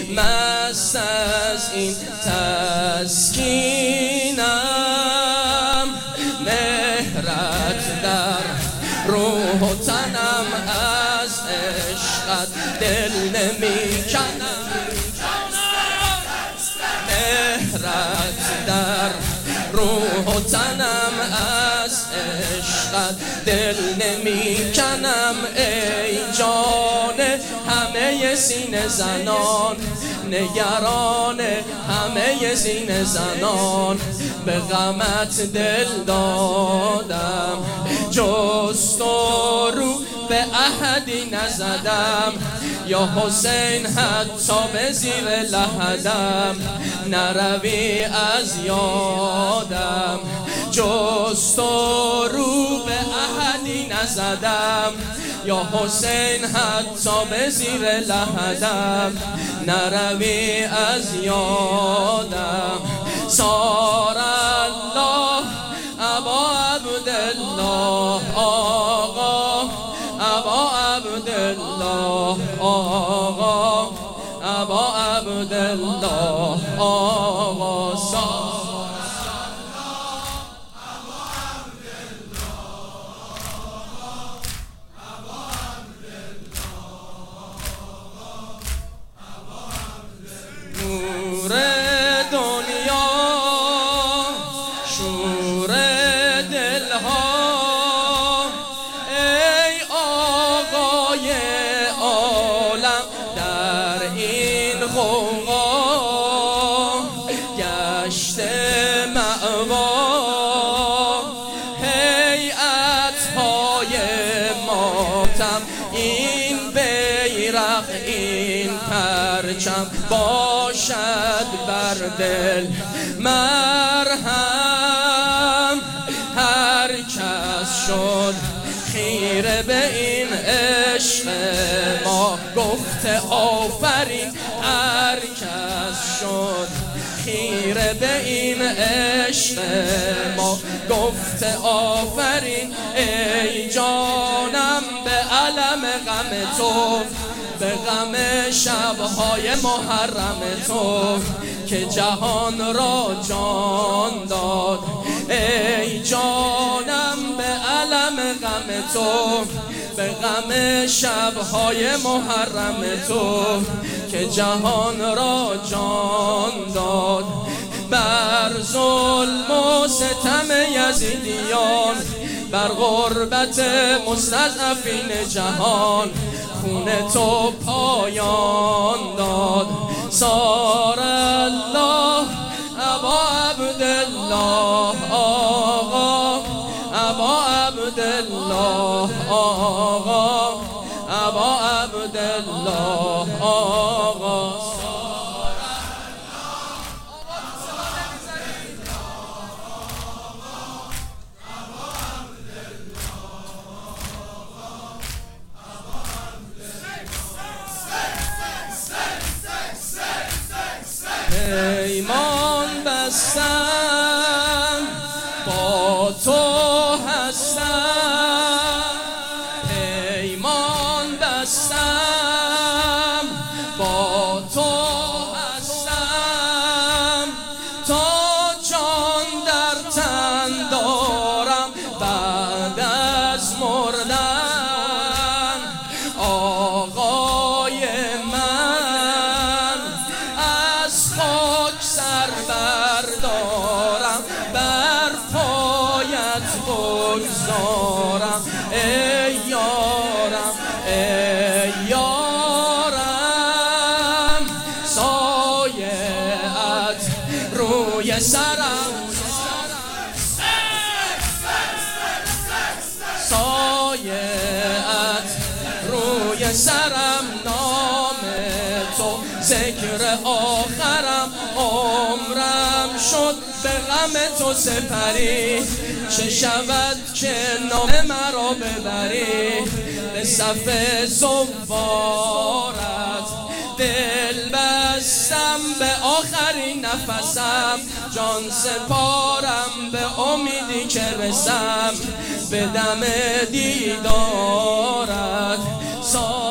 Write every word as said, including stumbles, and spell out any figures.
مست از این تسکینم، مهرت در روح و تنم، از عشقت دل نمی کنم. مهرت در روح و تنم، از عشقت دل نمی کنم. ای جان همه سینه زنان، نگران همه سینه زنان، به غمت دل دادم، جز تو رو به احدی نزدم. یا حسین حتی به زیر لحدم، نروی از یادم، جز تو رو به احدی نزدم. یا حسین حتی به زیر لحدم، نروی از یادم. صار الله ابا عبدالله، آقا ابا عبدالله، آقا ابا عبدالله، آقا صار نور دنیا، شور دلها، ای آقای عالم در این غوغا، گشت مأوا هیئت‌های ماتم، این بیرق این پرچم باشد بر دل مرهم. هر کس شد خیره به این عشق ما، گفته آفرین. هر کس شد خیره به این عشق ما، گفته آفرین. ای جانم به علم غم تو، به غم شبهای محرم تو، که جهان را جان داد. ای جانم به علم غم تو، به غم شبهای محرم تو، که جهان را جان داد. بر ظلم و ستم یزیدیان، بر غربت مستضعفین جهان، خون تو پایان داد. صار الله ابا عبدالله، آقا ابا عبدالله، آقا ابا عبدالله، آقا پیمان بستم با تو هستم، پیمان بستم با تو هستم، تا جان در تن دارم بعد از مردن. آقای من از خاک سر بردارم، بر پایت بگذارم. ای یارم ای یارم، سایه‌ات روی سرم، سایه‌ات روی سرم. نام تو ذکر آخرم، عمرم شد به غم تو سپری. چه شود که نام مرا ببری، به صف زوارت دل بستم. به آخرین نفسم جان سپارم، به امیدی که رسم به دم دیدارت.